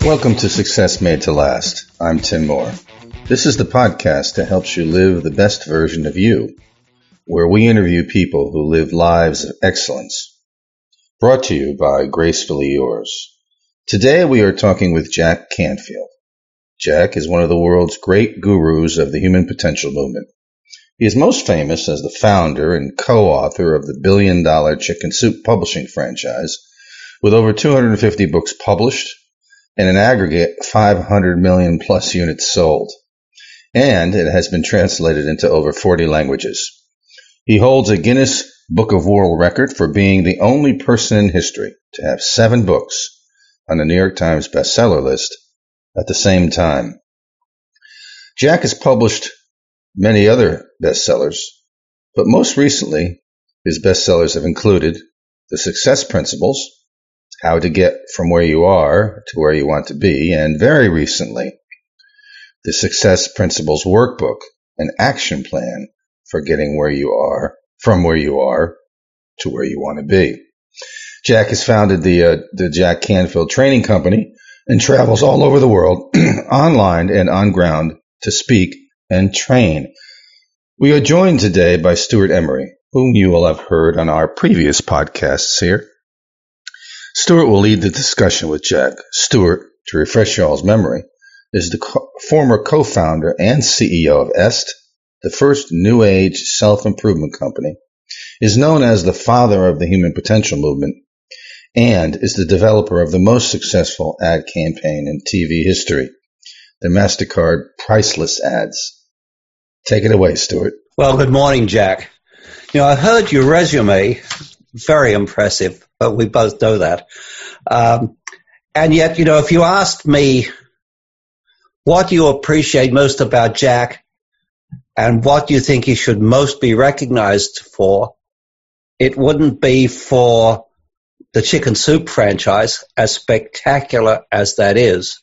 Welcome to Success Made to Last. I'm Tim Moore. This is the podcast that helps you live the best version of you, where we interview people who live lives of excellence. Brought to you by Gracefully Yours. Today we are talking with Jack Canfield. Jack is one of the world's great gurus of the human potential movement. He is most famous as the founder and co-author of the billion-dollar Chicken Soup publishing franchise, with over 250 books published and an aggregate 500 million plus units sold. And it has been translated into over 40 languages. He holds a Guinness Book of World Record for being the only person in history to have 7 books on the New York Times bestseller list at the same time. Jack has published many other bestsellers, but most recently, his bestsellers have included The Success Principles, How to Get from Where You Are to Where You Want to Be, and very recently, The Success Principles Workbook, an action plan for getting where you are, from where you are to where you want to be. Jack has founded the Jack Canfield Training Company and travels all over the world, online and on ground, to speak and train. We are joined today by Stuart Emery, whom you will have heard on our previous podcasts here. Stuart will lead the discussion with Jack. Stuart, to refresh y'all's memory, is the former co-founder and CEO of EST, the first new age self-improvement company, is known as the father of the human potential movement, and is the developer of the most successful ad campaign in TV history, the MasterCard Priceless Ads. Take it away, Stuart. Well, good morning, Jack. I heard your resume, very impressive, but we both know that. And yet, if you asked me what you appreciate most about Jack and what you think he should most be recognized for, it wouldn't be for the Chicken Soup franchise, as spectacular as that is.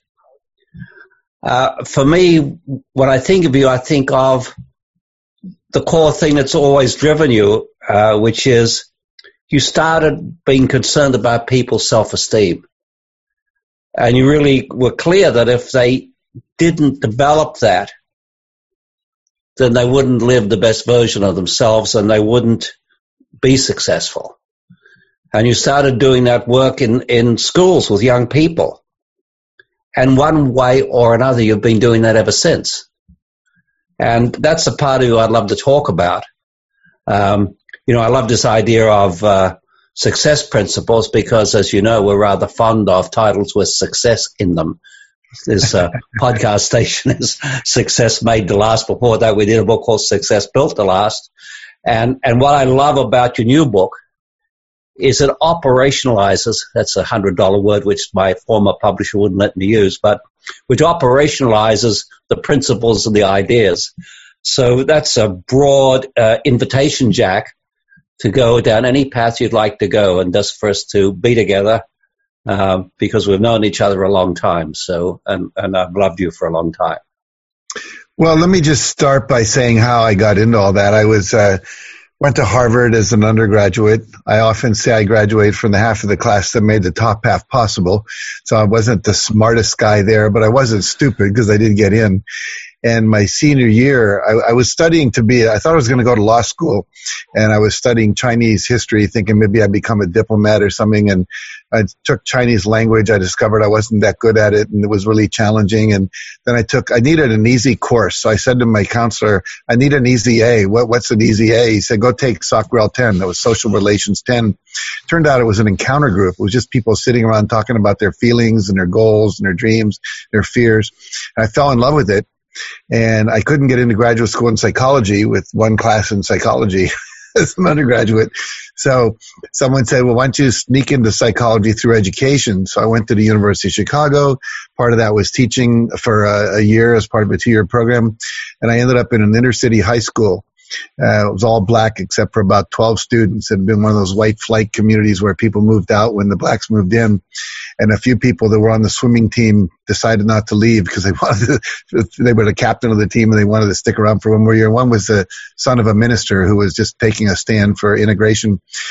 For me, when I think of you, I think of the core thing that's always driven you, which is you started being concerned about people's self-esteem. And you really were clear that if they didn't develop that, then they wouldn't live the best version of themselves and they wouldn't be successful. And you started doing that work in schools with young people. And one way or another, you've been doing that ever since. And that's the part of you I'd love to talk about. I love this idea of success principles because, as you know, we're rather fond of titles with success in them. This podcast station is Success Made to Last. Before that, we did a book called Success Built to Last. And what I love about your new book is it operationalizes, that's a $100 word which my former publisher wouldn't let me use, but which operationalizes the principles and the ideas. So that's a broad invitation, Jack, to go down any path you'd like to go, and just for us to be together because we've known each other a long time. So, and I've loved you for a long time. Well, let me just start by saying how I got into all that. I went to Harvard as an undergraduate. I often say I graduated from the half of the class that made the top half possible. So I wasn't the smartest guy there, but I wasn't stupid because I did get in. And my senior year, I was studying I thought I was going to go to law school, and I was studying Chinese history, thinking maybe I'd become a diplomat or something. And I took Chinese language. I discovered I wasn't that good at it, and it was really challenging. And then I needed an easy course. So I said to my counselor, I need an easy A. What's an easy A? He said, go take SOCREL 10. That was Social Relations 10. Turned out it was an encounter group. It was just people sitting around talking about their feelings and their goals and their dreams, their fears. And I fell in love with it. And I couldn't get into graduate school in psychology with one class in psychology as an undergraduate. So someone said, well, why don't you sneak into psychology through education? So I went to the University of Chicago. Part of that was teaching for a year as part of a 2-year program. And I ended up in an inner city high school. It was all black except for about 12 students. It had been one of those white flight communities where people moved out when the blacks moved in. And a few people that were on the swimming team decided not to leave because they were the captain of the team and they wanted to stick around for one more year. One was the son of a minister who was just taking a stand for integration.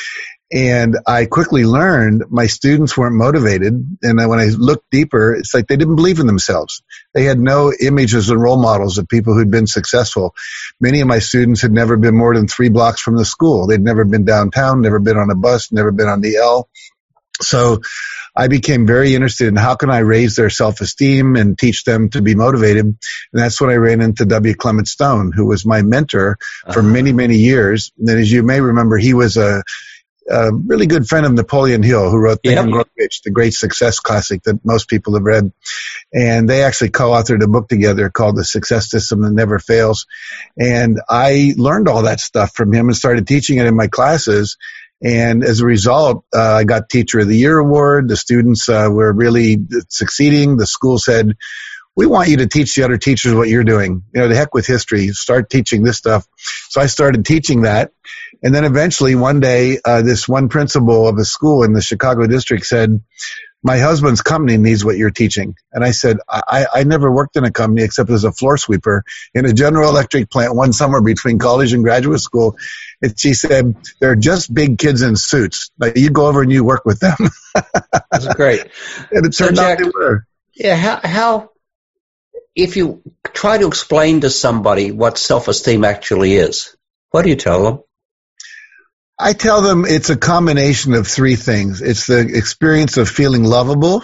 And I quickly learned my students weren't motivated. And then when I looked deeper, it's like they didn't believe in themselves. They had no images and role models of people who'd been successful. Many of my students had never been more than 3 blocks from the school. They'd never been downtown, never been on a bus, never been on the L. So I became very interested in how can I raise their self-esteem and teach them to be motivated. And that's when I ran into W. Clement Stone, who was my mentor for many, many years. And as you may remember, he was a really good friend of Napoleon Hill, who wrote Think and Grow Rich, the great success classic that most people have read. And they actually co-authored a book together called The Success System That Never Fails. And I learned all that stuff from him and started teaching it in my classes. And as a result, I got Teacher of the Year award. The students were really succeeding. The school said, we want you to teach the other teachers what you're doing. You know, the heck with history. Start teaching this stuff. So I started teaching that. And then eventually one day, this one principal of a school in the Chicago district said, my husband's company needs what you're teaching. And I said, I never worked in a company except as a floor sweeper in a General Electric plant one summer between college and graduate school. And she said, they're just big kids in suits. Like, you go over and you work with them. That's great. And it turned out they were. Yeah, how if you try to explain to somebody what self-esteem actually is, what do you tell them? I tell them it's a combination of 3 things. It's the experience of feeling lovable,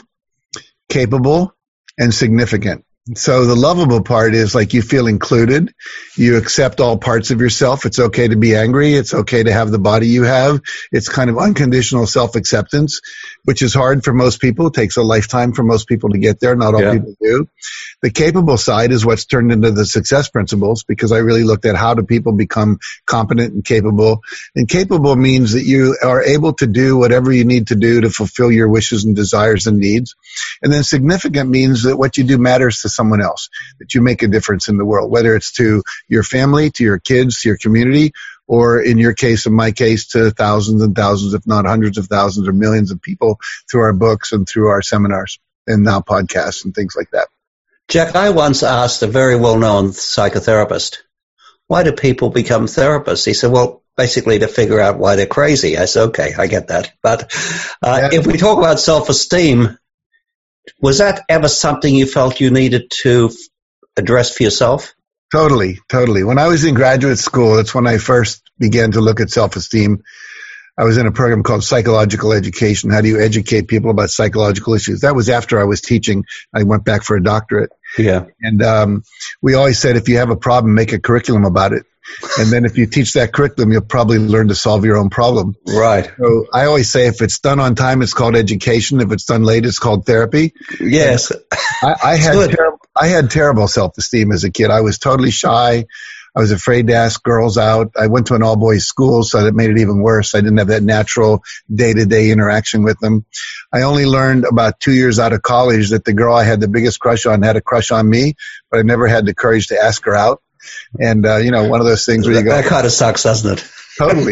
capable, and significant. So the lovable part is like you feel included. You accept all parts of yourself. It's okay to be angry. It's okay to have the body you have. It's kind of unconditional self-acceptance, which is hard for most people. It takes a lifetime for most people to get there. Not all people do. The capable side is what's turned into the success principles, because I really looked at how do people become competent and capable. And capable means that you are able to do whatever you need to do to fulfill your wishes and desires and needs. And then significant means that what you do matters to someone else, that you make a difference in the world, whether it's to your family, to your kids, to your community, or in your case, in my case, to thousands and thousands, if not hundreds of thousands or millions of people through our books and through our seminars and now podcasts and things like that. Jack, I once asked a very well-known psychotherapist, why do people become therapists? He said, well, basically to figure out why they're crazy. I said, okay, I get that. But if we talk about self-esteem, was that ever something you felt you needed to address for yourself? Totally. When I was in graduate school, that's when I first began to look at self-esteem. I was in a program called Psychological Education. How do you educate people about psychological issues? That was after I was teaching. I went back for a doctorate. Yeah. And we always said, if you have a problem, make a curriculum about it. And then if you teach that curriculum, you'll probably learn to solve your own problem. Right. So I always say, if it's done on time, it's called education. If it's done late, it's called therapy. Yes. I had terrible self-esteem as a kid. I was totally shy. I was afraid to ask girls out. I went to an all-boys school, so that made it even worse. I didn't have that natural day-to-day interaction with them. I only learned about 2 years out of college that the girl I had the biggest crush on had a crush on me, but I never had the courage to ask her out. And, one of those things where you go... That kind of sucks, doesn't it? Totally.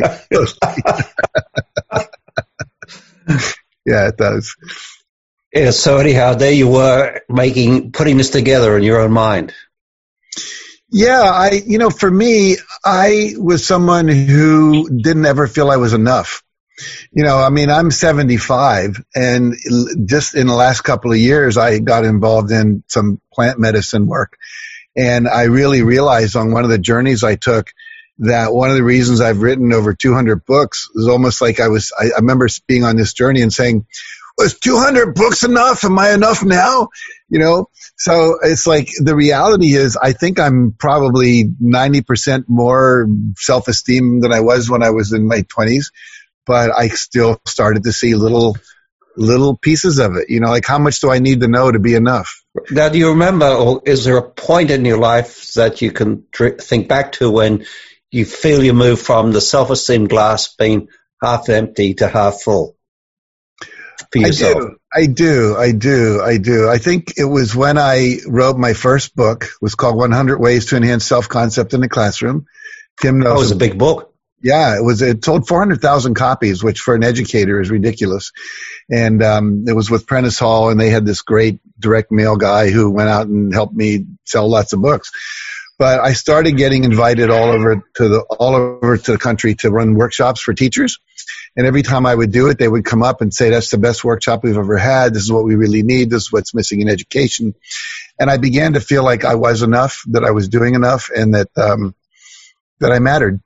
Yeah, it does. Yeah, so anyhow, there you were putting this together in your own mind. Yeah, for me, I was someone who didn't ever feel I was enough. I'm 75, and just in the last couple of years, I got involved in some plant medicine work. And I really realized on one of the journeys I took that one of the reasons I've written over 200 books is almost like I remember being on this journey and saying, was 200 books enough? Am I enough now? So it's like the reality is I think I'm probably 90% more self-esteem than I was when I was in my 20s, but I still started to see little pieces of it, like how much do I need to know to be enough? Now, do you remember, or is there a point in your life that you can think back to when you feel you move from the self-esteem glass being half empty to half full for yourself? I do. I think it was when I wrote my first book. It was called 100 Ways to Enhance Self-Concept in the Classroom. Tim Nelson. That was a big book. Yeah, it sold 400,000 copies, which for an educator is ridiculous. And it was with Prentice Hall, and they had this great direct mail guy who went out and helped me sell lots of books. But I started getting invited all over to the country to run workshops for teachers. And every time I would do it, they would come up and say, that's the best workshop we've ever had. This is what we really need. This is what's missing in education. And I began to feel like I was enough, that I was doing enough, and that I mattered.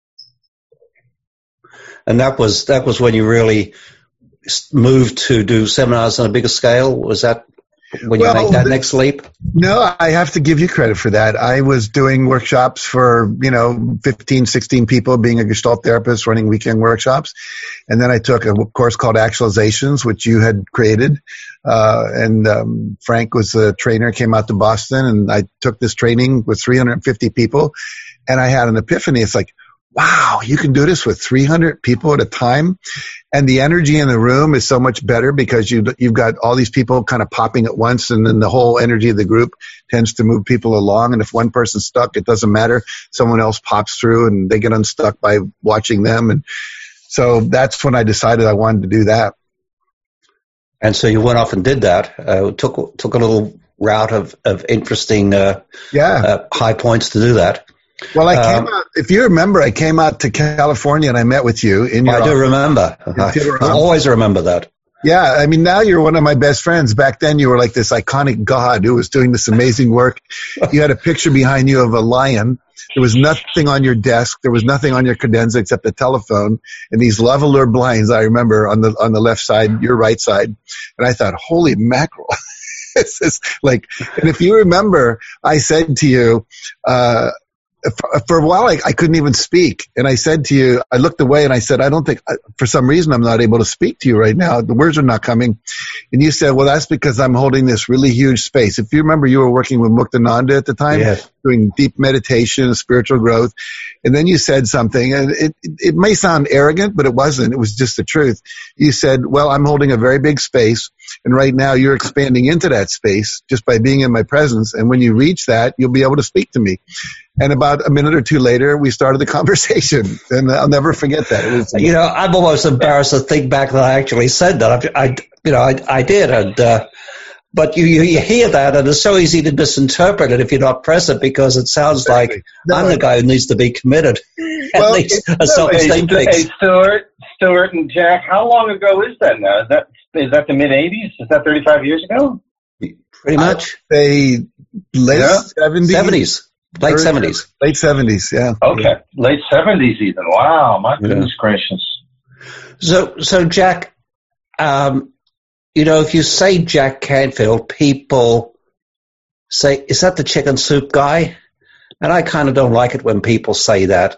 And that was when you really moved to do seminars on a bigger scale? Was that when you made that next leap? No, I have to give you credit for that. I was doing workshops for, 15, 16 people, being a Gestalt therapist, running weekend workshops. And then I took a course called Actualizations, which you had created. And Frank was the trainer, came out to Boston, and I took this training with 350 people. And I had an epiphany. It's like, wow, you can do this with 300 people at a time. And the energy in the room is so much better because you've got all these people kind of popping at once, and then the whole energy of the group tends to move people along. And if one person's stuck, it doesn't matter. Someone else pops through and they get unstuck by watching them. And so that's when I decided I wanted to do that. And so you went off and did that. Took a little route of interesting high points to do that. Well, I came out, if you remember, I came out to California and I met with you in your I do remember. I always remember that. Yeah, I mean, now you're one of my best friends. Back then, you were like this iconic god who was doing this amazing work. You had a picture behind you of a lion. There was nothing on your desk. There was nothing on your credenza except a telephone and these lavalier blinds, I remember, on the left side, your right side. And I thought, holy mackerel. This is like, and if you remember, I said to you, for a while, I couldn't even speak. And I said to you, I looked away and I said, I don't think, for some reason, I'm not able to speak to you right now. The words are not coming. And you said, well, that's because I'm holding this really huge space. If you remember, you were working with Muktananda at the time, yes, doing deep meditation, spiritual growth. And then you said something, and it may sound arrogant, but it wasn't. It was just the truth. You said, well, I'm holding a very big space. And right now you're expanding into that space just by being in my presence. And when you reach that, you'll be able to speak to me. And about a minute or two later, we started the conversation, and I'll never forget that. It was, I'm almost embarrassed to think back that I actually said that. I did, but you hear that, and it's so easy to misinterpret it if you're not present, because it sounds like I'm the guy who needs to be committed. At least a self-esteem fix. Hey, Stuart and Jack, how long ago is that now? Is that the mid '80s? Is that 35 years ago? Pretty much. Late 70s. Late 70s. Late 70s, yeah. Okay. Late 70s even. Wow, my goodness gracious. So Jack, if you say Jack Canfield, people say, is that the chicken soup guy? And I kind of don't like it when people say that.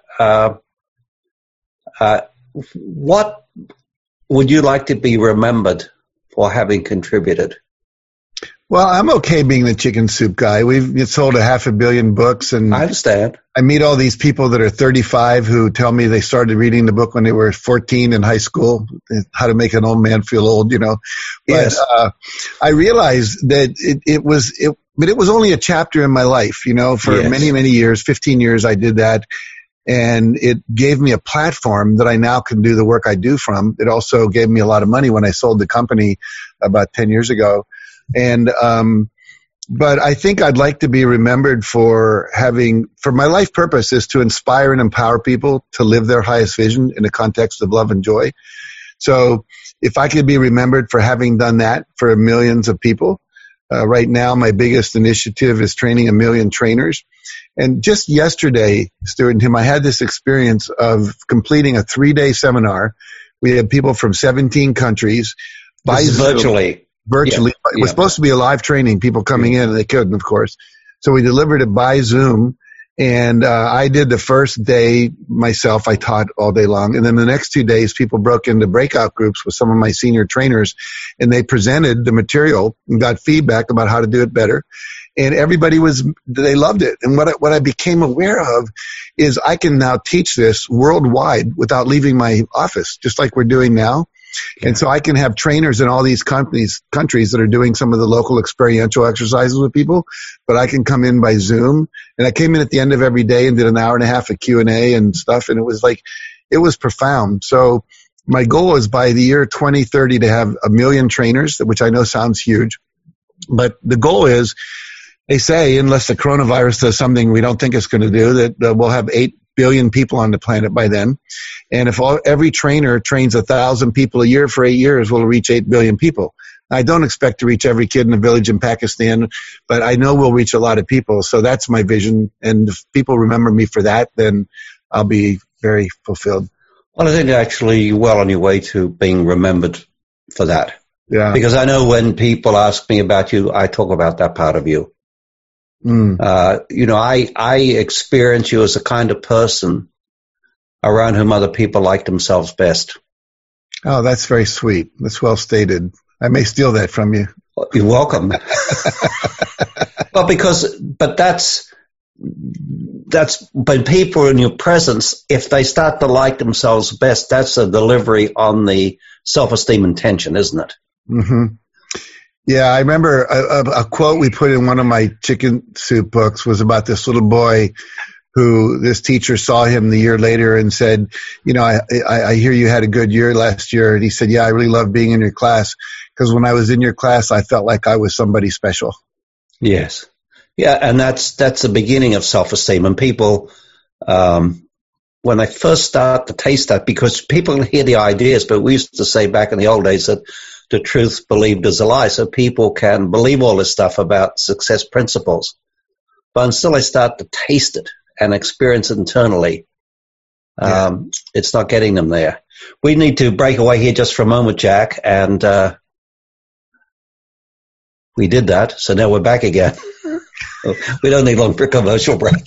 What would you like to be remembered for having contributed? Well, I'm okay being the chicken soup guy. We've sold 500 million books, and I understand. I meet all these people that are 35 who tell me they started reading the book when they were 14 in high school, How to Make an Old Man Feel Old, But yes. I realized that it was only a chapter in my life, for yes. many, many years, 15 years I did that. And it gave me a platform that I now can do the work I do from. It also gave me a lot of money when I sold the company about 10 years ago. And, but I think I'd like to be remembered for my life purpose is to inspire and empower people to live their highest vision in the context of love and joy. So if I could be remembered for having done that for millions of people, right now my biggest initiative is training 1 million trainers. And just yesterday, Stuart and Tim, I had this experience of completing a 3-day seminar. We had people from 17 countries. Virtually. Yeah. It was supposed to be a live training, people coming in, and they couldn't, of course. So we delivered it by Zoom, and I did the first day myself. I taught all day long. And then the next 2 days, people broke into breakout groups with some of my senior trainers, and they presented the material and got feedback about how to do it better. And they loved it. And what I became aware of is I can now teach this worldwide without leaving my office, just like we're doing now. Yeah. And so I can have trainers in all these countries that are doing some of the local experiential exercises with people, but I can come in by Zoom. And I came in at the end of every day and did an hour and a half of Q&A and stuff. And it was profound. So my goal is by the year 2030 to have 1 million trainers, which I know sounds huge. But the goal is They say, unless the coronavirus does something we don't think it's going to do, that we'll have 8 billion people on the planet by then. And if every trainer trains 1,000 people a year for 8 years, we'll reach 8 billion people. I don't expect to reach every kid in a village in Pakistan, but I know we'll reach a lot of people. So that's my vision. And if people remember me for that, then I'll be very fulfilled. Well, I think actually you're well on your way to being remembered for that. Yeah. Because I know when people ask me about you, I talk about that part of you. I experience you as a kind of person around whom other people like themselves best. Oh, that's very sweet. That's well stated. I may steal that from you. You're welcome. Well, but that's when people are in your presence, if they start to like themselves best, that's a delivery on the self-esteem intention, isn't it? Mm-hmm. Yeah, I remember a quote we put in one of my chicken soup books was about this little boy who this teacher saw him the year later and said, I hear you had a good year last year. And he said, yeah, I really love being in your class because when I was in your class, I felt like I was somebody special. Yes. Yeah, and that's the beginning of self-esteem. And people, when they first start to taste that, because people hear the ideas, but we used to say back in the old days that the truth believed is a lie, so people can believe all this stuff about success principles. But until they start to taste it and experience it internally, it's not getting them there. We need to break away here just for a moment, Jack, and we did that, so now we're back again. We don't need long for a commercial break.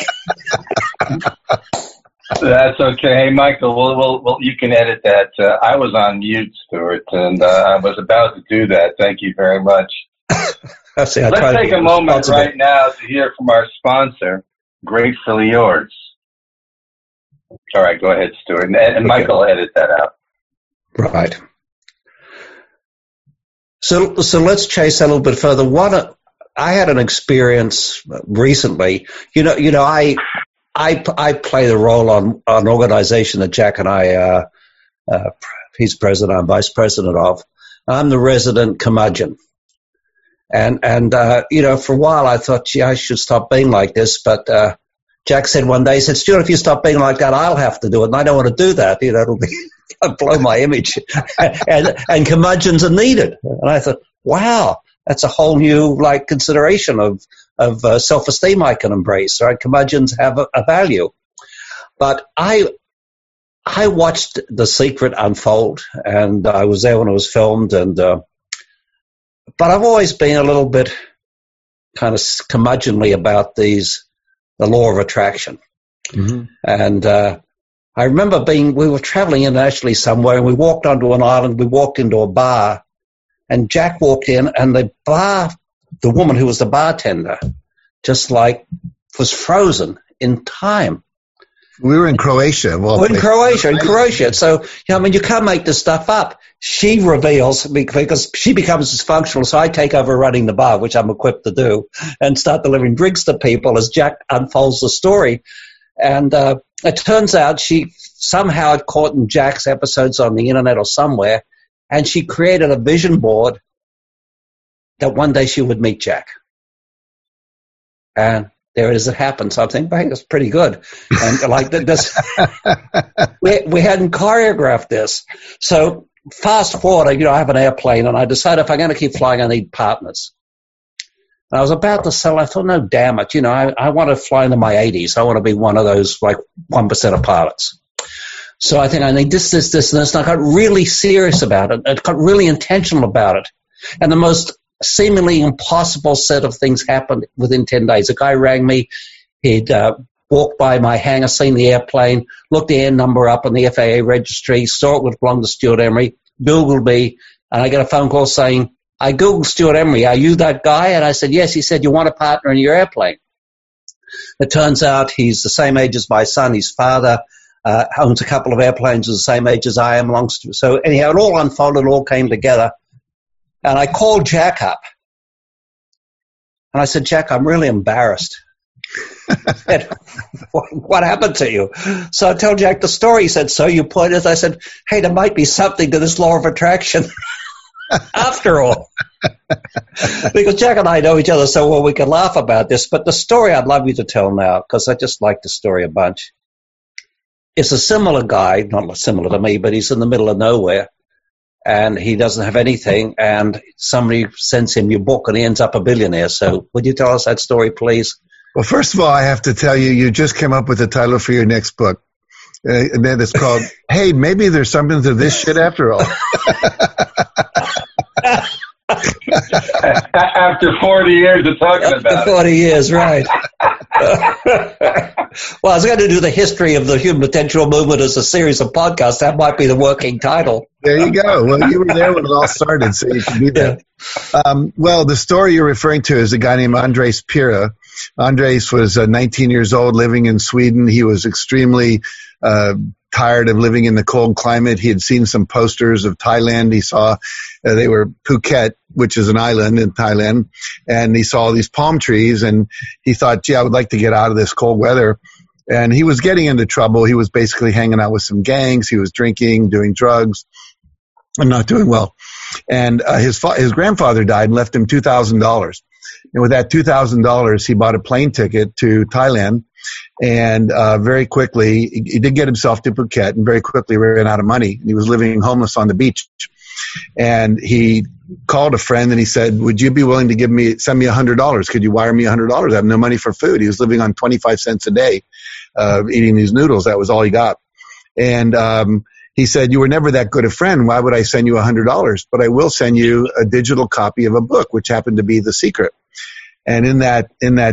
That's okay. Hey, Michael, well, you can edit that. I was on mute, Stuart, and I was about to do that. Thank you very much. Let's take a moment right now to hear from our sponsor, Gratefully Yours. All right, go ahead, Stuart. And Michael, edit that out. Right. So let's chase that a little bit further. I had an experience recently. I play the role on an organization that Jack and I, he's president, I'm vice president of. I'm the resident curmudgeon. And for a while I thought, gee, I should stop being like this. But Jack said one day, he said, Stuart, if you stop being like that, I'll have to do it. And I don't want to do that. It'll blow my image. and curmudgeons are needed. And I thought, wow, that's a whole new consideration of self-esteem I can embrace. Right? Curmudgeons have a value. But I watched The Secret unfold, and I was there when it was filmed. But I've always been a little bit kind of curmudgeonly about the law of attraction. Mm-hmm. And I remember we were traveling internationally somewhere, and we walked onto an island. We walked into a bar, and Jack walked in, and the woman who was the bartender, just was frozen in time. We were in Croatia. In Croatia. So, you can't make this stuff up. She reveals, because she becomes dysfunctional, so I take over running the bar, which I'm equipped to do, and start delivering drinks to people as Jack unfolds the story. And it turns out she somehow had caught in Jack's episodes on the internet or somewhere, and she created a vision board that one day she would meet Jack. And there it is, it happened. So I'm thinking, hey, that's pretty good. And this, we hadn't choreographed this. So fast forward, I have an airplane, and I decided if I'm going to keep flying, I need partners. And I was about to sell. I thought, no, damn it. I want to fly into my 80s. I want to be one of those 1% of pilots. So I think I need this, and this. And I got really serious about it. I got really intentional about it. And the most seemingly impossible set of things happened within 10 days. A guy rang me. He'd walked by my hangar, seen the airplane, looked the air number up on the FAA registry, saw it would belong to Stuart Emery, Googled me, and I got a phone call saying, I Googled Stuart Emery. Are you that guy? And I said, yes. He said, you want a partner in your airplane? It turns out he's the same age as my son. His father owns a couple of airplanes the same age as I am. So anyhow, it all unfolded, it all came together. And I called Jack up. And I said, Jack, I'm really embarrassed. Said, what happened to you? So I told Jack the story. He said, so you pointed. I said, hey, there might be something to this law of attraction. after all. Because Jack and I know each other so well we can laugh about this, but the story I'd love you to tell now, because I just like the story a bunch, is a similar guy, not similar to me, but he's in the middle of nowhere, and he doesn't have anything, and somebody sends him your book, and he ends up a billionaire. So would you tell us that story, please? Well, first of all, I have to tell you, you just came up with the title for your next book. And then it's called, Hey, maybe there's something to this shit after all. After 40 years of talking about it. After 40 years, right. Well, I was going to do the history of the human potential movement as a series of podcasts. That might be the working title. There you go. Well, you were there when it all started, so you can do that. Well, the story you're referring to is a guy named Andres Pira. Andres was 19 years old, living in Sweden. He was extremely tired of living in the cold climate. He had seen some posters of Thailand. He saw they were Phuket, which is an island in Thailand, and he saw these palm trees, and he thought, gee, I would like to get out of this cold weather. And he was getting into trouble. He was basically hanging out with some gangs. He was drinking, doing drugs, and not doing well. And his grandfather died and left him $2,000. And with that $2,000, he bought a plane ticket to Thailand. And very quickly, he did get himself to Phuket, and very quickly ran out of money. He was living homeless on the beach. And he called a friend and he said, would you be willing to send me $100? Could you wire me $100? I have no money for food. He was living on 25 cents a day, eating these noodles. That was all he got. And he said, you were never that good a friend. Why would I send you $100? But I will send you a digital copy of a book, which happened to be The Secret. And in that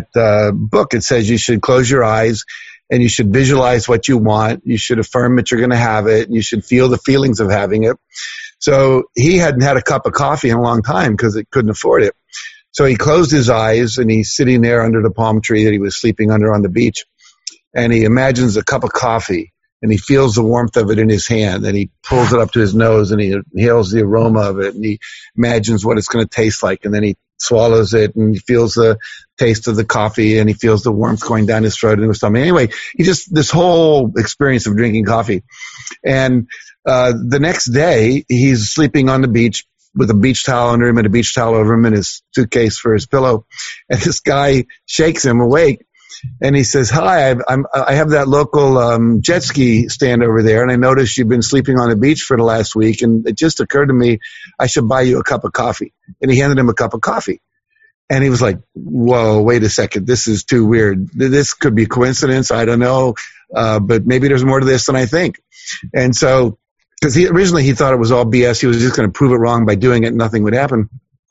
book, it says you should close your eyes and you should visualize what you want. You should affirm that you're going to have it. And you should feel the feelings of having it. So he hadn't had a cup of coffee in a long time because he couldn't afford it. So he closed his eyes and he's sitting there under the palm tree that he was sleeping under on the beach. And he imagines a cup of coffee and he feels the warmth of it in his hand, and he pulls it up to his nose and he inhales the aroma of it, and he imagines what it's going to taste like, and then he swallows it and he feels the taste of the coffee and he feels the warmth going down his throat and his stomach. Anyway, this whole experience of drinking coffee. And the next day he's sleeping on the beach with a beach towel under him and a beach towel over him and his suitcase for his pillow. And this guy shakes him awake and he says, hi, I have that local jet ski stand over there, and I noticed you've been sleeping on the beach for the last week, and it just occurred to me I should buy you a cup of coffee. And he handed him a cup of coffee. And he was like, whoa, wait a second, this is too weird. This could be coincidence, I don't know, but maybe there's more to this than I think. And so, because originally he thought it was all BS, he was just going to prove it wrong by doing it and nothing would happen.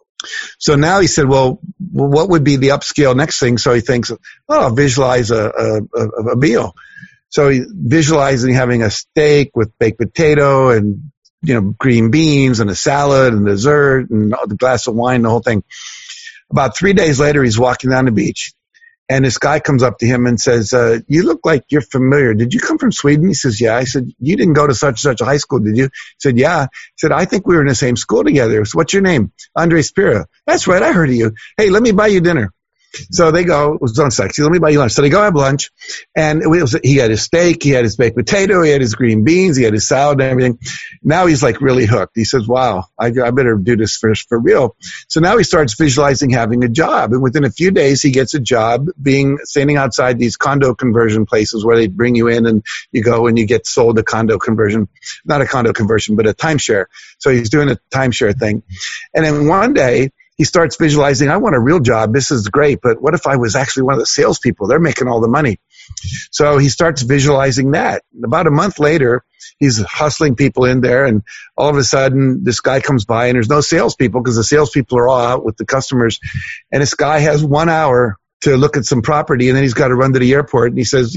So now he said, well, what would be the upscale next thing? So he thinks, I'll visualize a meal. So he visualizing having a steak with baked potato and, green beans and a salad and dessert and a glass of wine, the whole thing. About 3 days later, he's walking down the beach, and this guy comes up to him and says, you look like you're familiar. Did you come from Sweden? He says, yeah. I said, you didn't go to such and such a high school, did you? He said, yeah. He said, I think we were in the same school together. So what's your name? Andres Pira. That's right, I heard of you. Hey, let me buy you dinner. So they go, it was on sexy, let me buy you lunch. So they go have lunch, and he had his steak, he had his baked potato, he had his green beans, he had his salad and everything. Now he's like really hooked. He says, wow, I better do this for real. So now he starts visualizing having a job, and within a few days he gets a job standing outside these condo conversion places where they bring you in and you go and you get sold a condo conversion, not a condo conversion, but a timeshare. So he's doing a timeshare thing. And then one day, he starts visualizing, I want a real job. This is great, but what if I was actually one of the salespeople? They're making all the money. So he starts visualizing that. About a month later, he's hustling people in there, and all of a sudden, this guy comes by, and there's no salespeople because the salespeople are all out with the customers. And this guy has 1 hour to look at some property, and then he's got to run to the airport. And he says,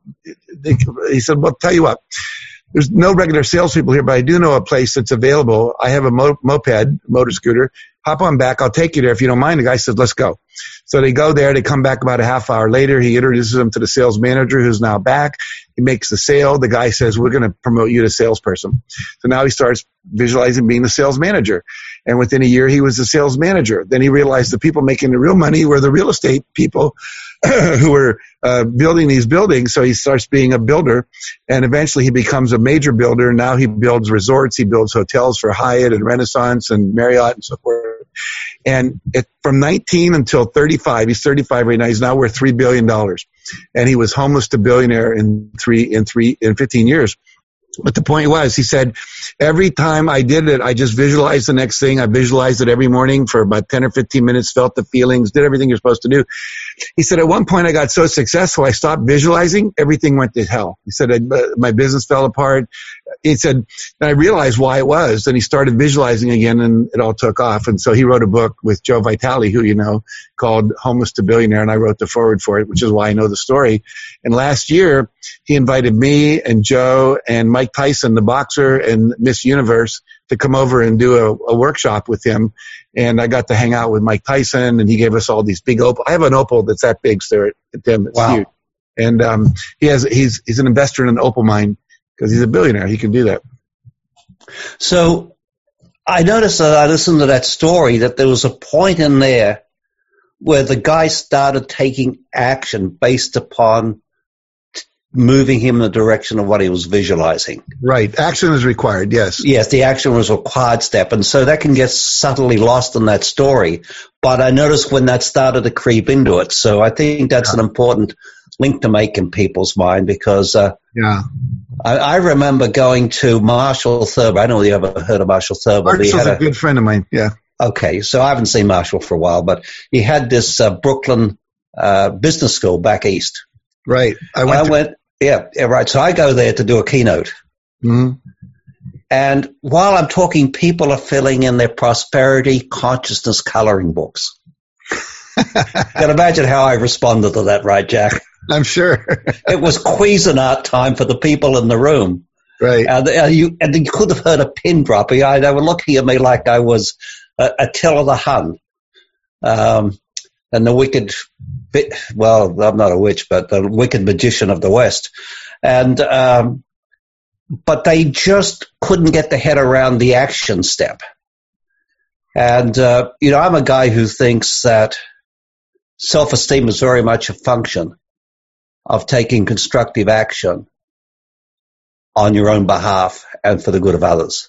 he said, well, tell you what. There's no regular salespeople here, but I do know a place that's available. I have a moped, motor scooter. Hop on back. I'll take you there if you don't mind. The guy said, let's go. So they go there. They come back about a half hour later. He introduces them to the sales manager who's now back. He makes the sale. The guy says, we're going to promote you to salesperson. So now he starts visualizing being the sales manager. And within a year, he was the sales manager. Then he realized the people making the real money were the real estate people who were building these buildings. So he starts being a builder. And eventually he becomes a major builder. Now he builds resorts. He builds hotels for Hyatt and Renaissance and Marriott and so forth. And from 19 until 35, he's 35 right now. He's now worth $3 billion. And he was homeless to billionaire in 15 years. But the point was, he said, every time I did it, I just visualized the next thing. I visualized it every morning for about 10 or 15 minutes, felt the feelings, did everything you're supposed to do. He said, at one point I got so successful, I stopped visualizing. Everything went to hell. He said, my business fell apart. He said, and I realized why it was. And he started visualizing again, and it all took off. And so he wrote a book with Joe Vitale, who you know, called Homeless to Billionaire, and I wrote the foreword for it, which is why I know the story. And last year, he invited me and Joe and Mike Tyson, the boxer, and Miss Universe to come over and do a workshop with him. And I got to hang out with Mike Tyson, and he gave us all these big opals. I have an opal that's that big, sir, at Tim. It's huge. And he's an investor in an opal mine because he's a billionaire. He can do that. So I noticed that I listened to that story that there was a point in there where the guy started taking action based upon moving him in the direction of what he was visualizing. Right. Action is required, yes. Yes, the action was a required step. And so that can get subtly lost in that story. But I noticed when that started to creep into it. So I think that's an important link to make in people's mind because I remember going to Marshall Thurber. I don't know if you ever heard of Marshall Thurber. Marshall's a good friend of mine, yeah. Okay, so I haven't seen Marshall for a while, but he had this Brooklyn business school back east. Right. Yeah, right. So I go there to do a keynote. Mm-hmm. And while I'm talking, people are filling in their prosperity consciousness coloring books. You can imagine how I responded to that, right, Jack? I'm sure. It was Cuisinart time for the people in the room. Right. And you could have heard a pin drop. They were looking at me like I was Attila the Hun. And the wicked, well, I'm not a witch, but the wicked magician of the West. And, but they just couldn't get their head around the action step. And, I'm a guy who thinks that self-esteem is very much a function of taking constructive action on your own behalf and for the good of others.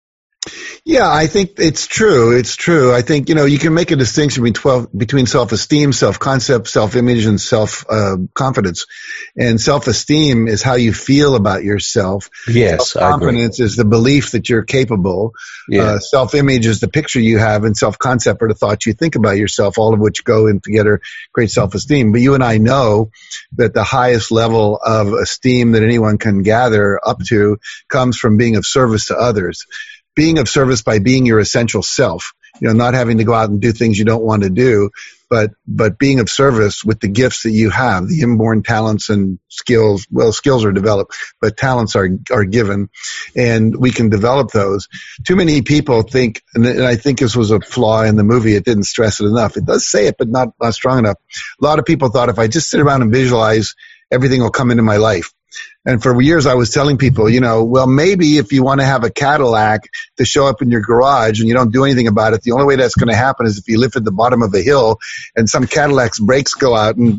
Yeah, I think it's true. It's true. I think, you can make a distinction between self-esteem, self-concept, self-image, and self-confidence. And self-esteem is how you feel about yourself. Yes, self-confidence is the belief that you're capable. Yeah. Self-image is the picture you have, and self-concept are the thoughts you think about yourself, all of which go in together, create self-esteem. But you and I know that the highest level of esteem that anyone can gather up to comes from being of service to others. Being of service by being your essential self, not having to go out and do things you don't want to do, but being of service with the gifts that you have, the inborn talents and skills. Well, skills are developed, but talents are given, and we can develop those. Too many people think, and I think this was a flaw in the movie, it didn't stress it enough. It does say it, but not strong enough. A lot of people thought if I just sit around and visualize, everything will come into my life. And for years I was telling people, well, maybe if you want to have a Cadillac to show up in your garage and you don't do anything about it, the only way that's going to happen is if you live at the bottom of a hill and some Cadillac's brakes go out and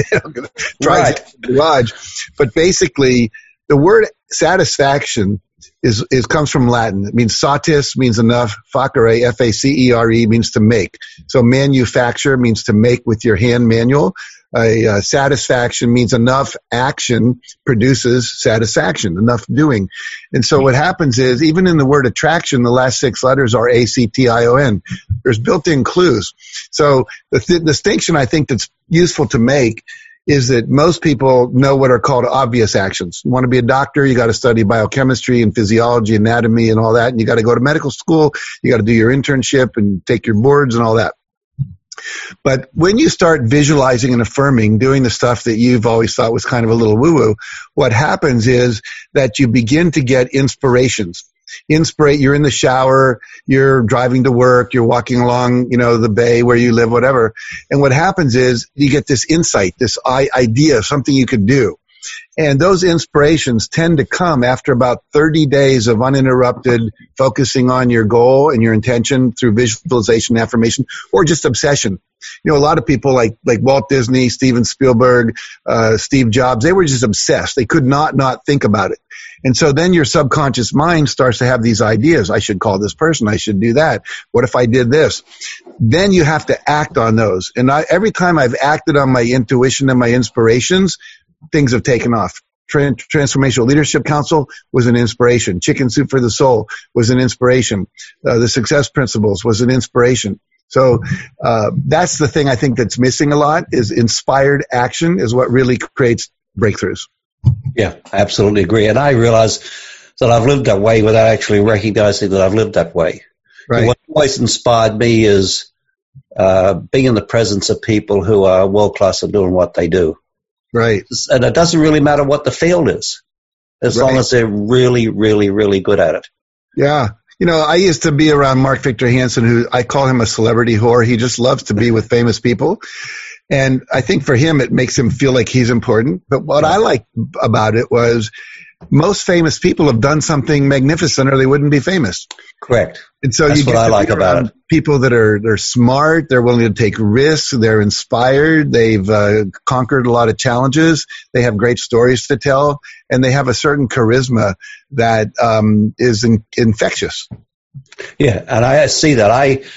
drives it to the garage. But basically, the word satisfaction comes from Latin. It means satis, means enough. Facere, F-A-C-E-R-E, means to make. So manufacture means to make with your hand, manual. Satisfaction means enough action produces satisfaction, enough doing. And so what happens is, even in the word attraction, the last 6 letters are A-C-T-I-O-N. There's built-in clues. So the distinction I think that's useful to make is that most people know what are called obvious actions. You want to be a doctor, you got to study biochemistry and physiology, anatomy and all that, and you got to go to medical school, you got to do your internship and take your boards and all that. But when you start visualizing and affirming, doing the stuff that you've always thought was kind of a little woo-woo, what happens is that you begin to get inspirations. You're in the shower, you're driving to work, you're walking along, the bay where you live, whatever. And what happens is you get this insight, this idea of something you could do. And those inspirations tend to come after about 30 days of uninterrupted focusing on your goal and your intention through visualization, affirmation, or just obsession. A lot of people like Walt Disney, Steven Spielberg, Steve Jobs, they were just obsessed. They could not think about it. And so then your subconscious mind starts to have these ideas. I should call this person. I should do that. What if I did this? Then you have to act on those. And every time I've acted on my intuition and my inspirations, things have taken off. Transformational Leadership Council was an inspiration. Chicken Soup for the Soul was an inspiration. The Success Principles was an inspiration. So that's the thing I think that's missing a lot is inspired action is what really creates breakthroughs. Yeah, I absolutely agree. And I realize that I've lived that way without actually recognizing that I've lived that way. Right. What always inspired me is being in the presence of people who are world-class at doing what they do. Right. And it doesn't really matter what the field is, as long as they're really, really, really good at it. Yeah. I used to be around Mark Victor Hansen, who I call him a celebrity whore. He just loves to be with famous people. And I think for him, it makes him feel like he's important. But what I liked about it was most famous people have done something magnificent or they wouldn't be famous. Correct. And so that's you get what I like about it. People that they're smart, they're willing to take risks, they're inspired, they've conquered a lot of challenges, they have great stories to tell, and they have a certain charisma that is infectious. Yeah, and I see that.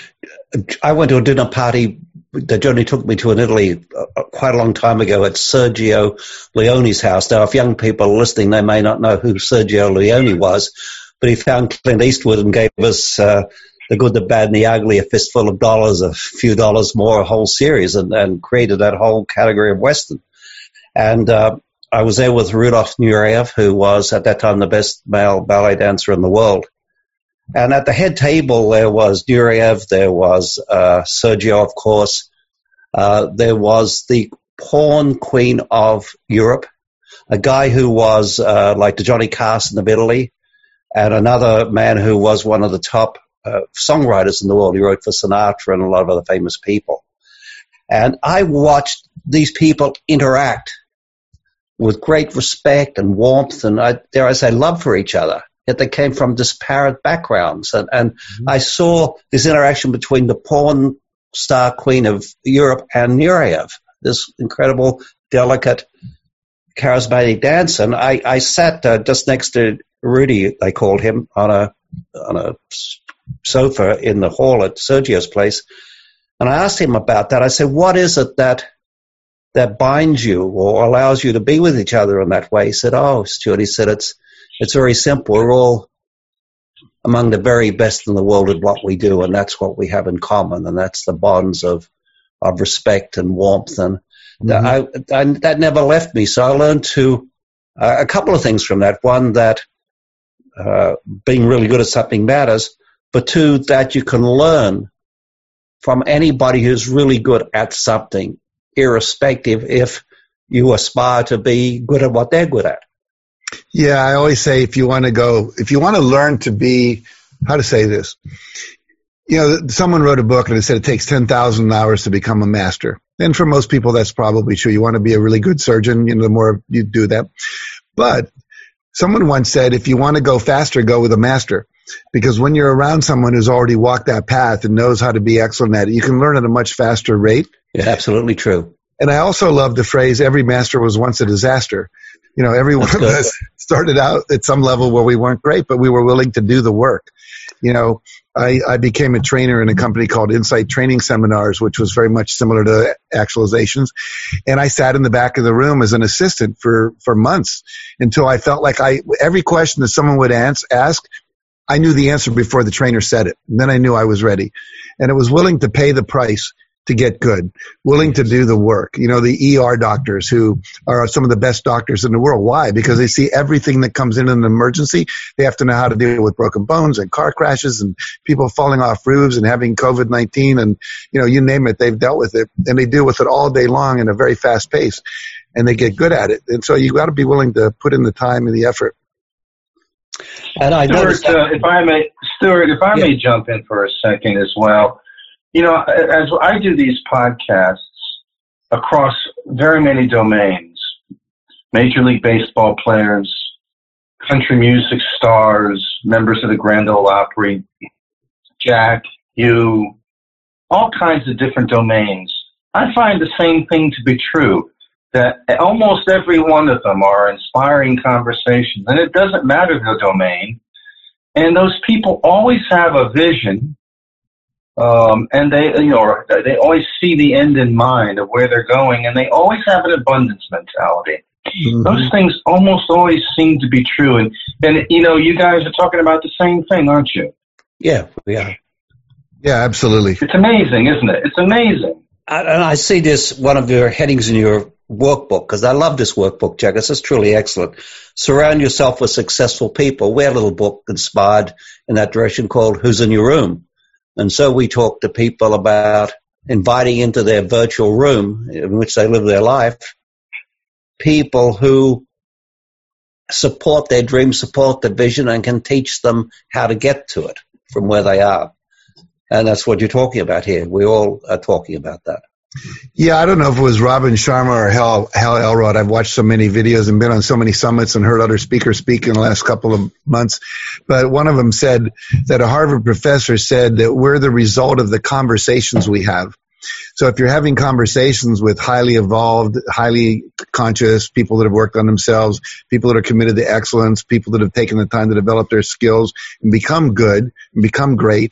I went to a dinner party that Johnny took me to in Italy quite a long time ago at Sergio Leone's house. Now, if young people are listening, they may not know who Sergio Leone was, but he found Clint Eastwood and gave us The Good, the Bad, and the Ugly, a fistful of dollars, a few dollars more, a whole series, and created that whole category of Western. And I was there with Rudolf Nureyev, who was at that time the best male ballet dancer in the world. And at the head table, there was Nureyev, there was Sergio, of course. There was the porn queen of Europe, a guy who was like the Johnny Carson of Italy, and another man who was one of the top songwriters in the world. He wrote for Sinatra and a lot of other famous people. And I watched these people interact with great respect and warmth and, dare I say, love for each other. Yet they came from disparate backgrounds. And I saw this interaction between the porn star queen of Europe and Nureyev, this incredible, delicate, charismatic dancer. And I sat just next to Rudy, they called him, on a sofa in the hall at Sergio's place. And I asked him about that. I said, what is it that binds you or allows you to be with each other in that way? He said, oh, Stuart, he said, it's very simple. We're all among the very best in the world at what we do, and that's what we have in common, and that's the bonds of respect and warmth. And that never left me. So I learned a couple of things from that. One, that being really good at something matters, but two, that you can learn from anybody who's really good at something, irrespective if you aspire to be good at what they're good at. Yeah, I always say if you want to learn to be, how to say this, someone wrote a book and it said it takes 10,000 hours to become a master. And for most people, that's probably true. You want to be a really good surgeon, the more you do that. But someone once said, if you want to go faster, go with a master. Because when you're around someone who's already walked that path and knows how to be excellent at it, you can learn at a much faster rate. Yeah, absolutely true. And I also love the phrase, every master was once a disaster. Every one of us started out at some level where we weren't great, but we were willing to do the work. I became a trainer in a company called Insight Training Seminars, which was very much similar to Actualizations. And I sat in the back of the room as an assistant for months until I felt like every question that someone would ask, I knew the answer before the trainer said it. And then I knew I was ready. And it was willing to pay the price to get good, willing to do the work. The ER doctors who are some of the best doctors in the world. Why? Because they see everything that comes in an emergency. They have to know how to deal with broken bones and car crashes and people falling off roofs and having COVID-19 and, you name it, they've dealt with it. And they deal with it all day long in a very fast pace. And they get good at it. And so you got to be willing to put in the time and the effort. And I Stuart, if I may jump in for a second as well. You know, as I do these podcasts across very many domains, Major League Baseball players, country music stars, members of the Grand Ole Opry, Jack, you, all kinds of different domains. I find the same thing to be true, that almost every one of them are inspiring conversations, and it doesn't matter the domain. And those people always have a vision, and they always see the end in mind of where they're going, and they always have an abundance mentality. Mm-hmm. Those things almost always seem to be true, and you know, you guys are talking about the same thing, aren't you? Yeah, we are. Yeah, absolutely. It's amazing, isn't it? It's amazing. And I see this, one of your headings in your workbook, because I love this workbook, Jack. This is truly excellent. Surround yourself with successful people. We had a little book inspired in that direction called Who's in Your Room? And so we talk to people about inviting into their virtual room in which they live their life people who support their dreams, support their vision, and can teach them how to get to it from where they are. And that's what you're talking about here. We all are talking about that. Yeah, I don't know if it was Robin Sharma or Hal Elrod. I've watched so many videos and been on so many summits and heard other speakers speak in the last couple of months. But one of them said that a Harvard professor said that we're the result of the conversations we have. So if you're having conversations with highly evolved, highly conscious people that have worked on themselves, people that are committed to excellence, people that have taken the time to develop their skills and become good and become great,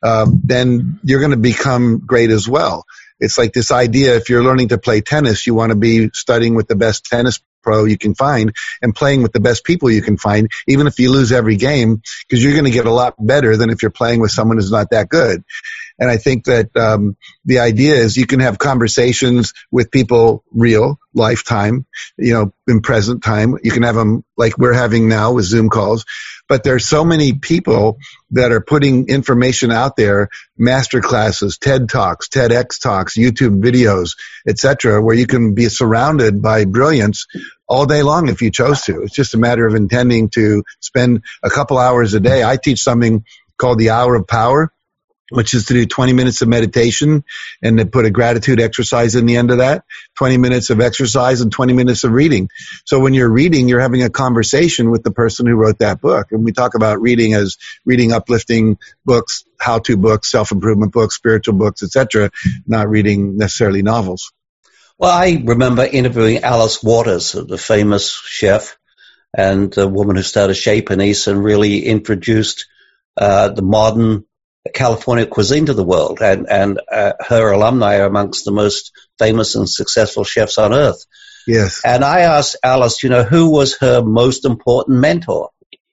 then you're going to become great as well. It's like this idea, if you're learning to play tennis, you want to be studying with the best tennis pro you can find and playing with the best people you can find, even if you lose every game, because you're going to get a lot better than if you're playing with someone who's not that good. And I think that the idea is you can have conversations with people real, lifetime, you know, in present time. You can have them like we're having now with Zoom calls. But there's so many people that are putting information out there, master classes, TED Talks, TEDx Talks, YouTube videos, etc., where you can be surrounded by brilliance all day long if you chose to. It's just a matter of intending to spend a couple hours a day. I teach something called the Hour of Power, which is to do 20 minutes of meditation and to put a gratitude exercise in the end of that, 20 minutes of exercise and 20 minutes of reading. So when you're reading, you're having a conversation with the person who wrote that book. And we talk about reading as reading uplifting books, how-to books, self-improvement books, spiritual books, etc., not reading necessarily novels. Well, I remember interviewing Alice Waters, the famous chef and the woman who started Chez Panisse and really introduced the modern California cuisine to the world, and her alumni are amongst the most famous and successful chefs on earth. Yes. And I asked Alice, you know, who was her most important mentor?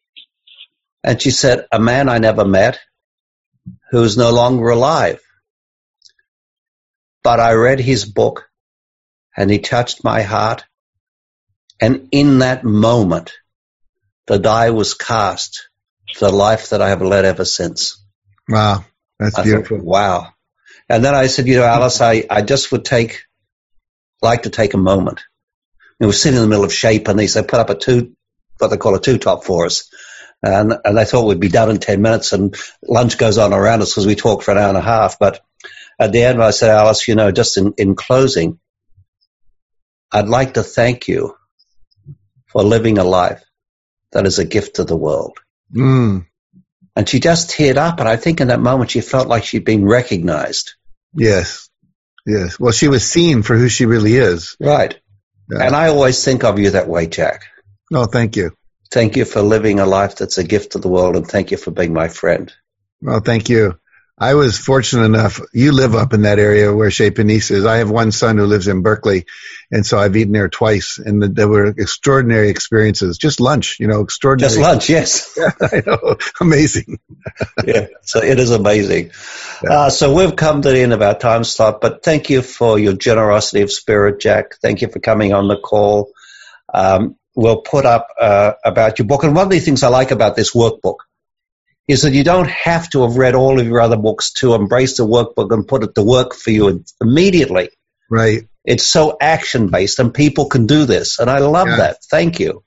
And she said, a man I never met who is no longer alive. But I read his book and he touched my heart. And in that moment, the die was cast for the life that I have led ever since. Wow, that's beautiful. Thought, wow. And then I said, you know, Alice, I just would like to take a moment. And we're sitting in the middle of Chez Panisse. They put up what they call a two-top for us. And they thought we'd be done in 10 minutes and lunch goes on around us because we talked for an hour and a half. But at the end, I said, Alice, you know, just in closing, I'd like to thank you for living a life that is a gift to the world. Mm. And she just teared up, and I think in that moment she felt like she'd been recognized. Yes, yes. Well, she was seen for who she really is. Right. Yeah. And I always think of you that way, Jack. Oh, thank you. Thank you for living a life that's a gift to the world, and thank you for being my friend. Well, thank you. I was fortunate enough, you live up in that area where Chez Panisse is. I have one son who lives in Berkeley, and so I've eaten there twice, and there were extraordinary experiences. Just lunch, you know, extraordinary. Just lunch, yes. Yeah, I know. Amazing. Yeah, so it is amazing. Yeah. So we've come to the end of our time slot, but thank you for your generosity of spirit, Jack. Thank you for coming on the call. We'll put up about your book, and one of the things I like about this workbook is that you don't have to have read all of your other books to embrace the workbook and put it to work for you immediately. Right. It's so action-based, and people can do this, and I love that. Thank you.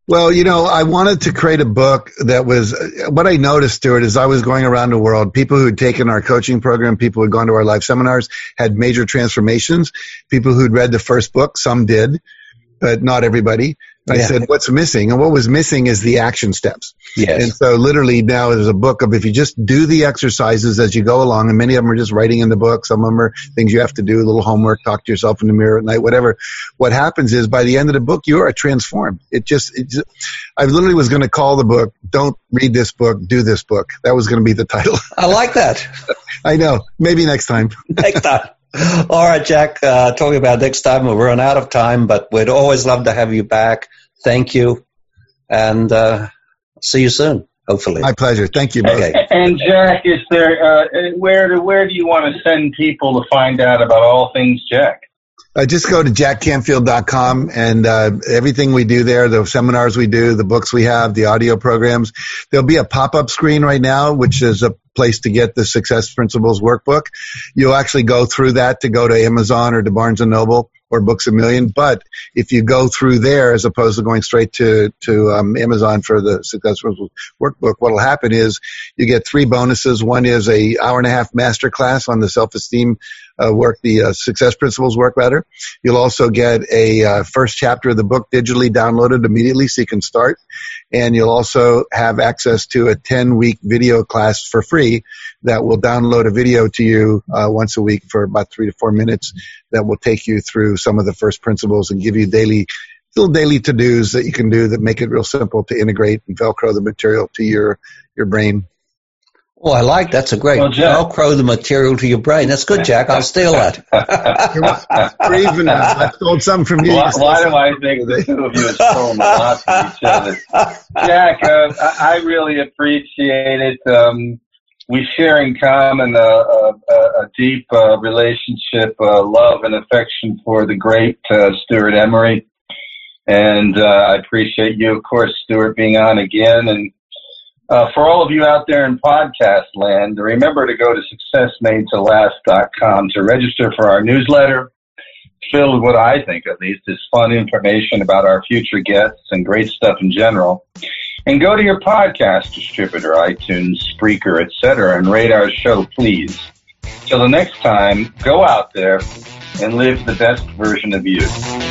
Well, I wanted to create a book that was, what I noticed, Stuart, is I was going around the world. People who had taken our coaching program, people who had gone to our live seminars, had major transformations. People who'd read the first book, some did, but not everybody. I said, what's missing? And what was missing is the action steps. Yes. And so literally now there's a book of, if you just do the exercises as you go along, and many of them are just writing in the book. Some of them are things you have to do, a little homework, talk to yourself in the mirror at night, whatever. What happens is by the end of the book, you are transformed. I literally was going to call the book, Don't Read This Book, Do This Book. That was going to be the title. I like that. I know. Maybe next time. Next time. All right, Jack, talking about next time, we'll run out of time, but we'd always love to have you back. Thank you, and see you soon, hopefully. My pleasure. Thank you. Okay. And Jack, is there where do you want to send people to find out about all things Jack? Just go to jackcanfield.com, and everything we do there, the seminars we do, the books we have, the audio programs. There'll be a pop-up screen right now, which is a place to get the Success Principles workbook. You'll actually go through that to go to Amazon or to Barnes & Noble or Books A Million. But if you go through there as opposed to going straight to Amazon for the Success Principles workbook, what will happen is you get 3 bonuses. One is a hour-and-a-half masterclass on the self-esteem work, the Success Principles work, rather. You'll also get a first chapter of the book digitally downloaded immediately so you can start. And you'll also have access to a 10-week video class for free that will download a video to you once a week for about 3 to 4 minutes that will take you through some of the first principles and give you little daily to-dos that you can do that make it real simple to integrate and Velcro the material to your brain. Oh, I like that's a great Velcro the material to your brain. That's good, Jack. I'll steal that. I stole some from you. Why do I think the two of you have stolen a lot from each other? Jack, I really appreciate it. We share in common a deep relationship, love and affection for the great Stuart Emery. And I appreciate you, of course, Stuart, being on again. And for all of you out there in podcast land, remember to go to successmadetolast.com to register for our newsletter, filled with what I think at least is fun information about our future guests and great stuff in general. And go to your podcast distributor, iTunes, Spreaker, etc., and rate our show, please. Till the next time, go out there and live the best version of you.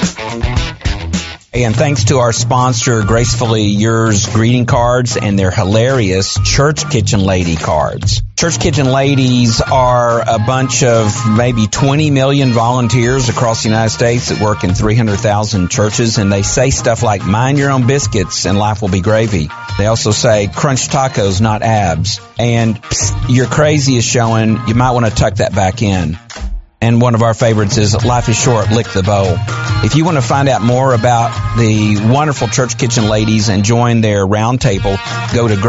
And thanks to our sponsor, Gracefully Yours greeting cards and their hilarious Church Kitchen Lady cards. Church Kitchen Ladies are a bunch of maybe 20 million volunteers across the United States that work in 300,000 churches, and they say stuff like, mind your own biscuits and life will be gravy. They also say, crunch tacos, not abs. And your crazy is showing, you might want to tuck that back in. And one of our favorites is life is short, lick the bowl. If you want to find out more about the wonderful Church Kitchen Ladies and join their round table, go to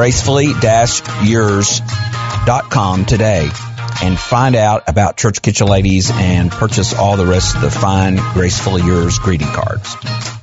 gracefully-yours.com today and find out about Church Kitchen Ladies and purchase all the rest of the fine Gracefully Yours greeting cards.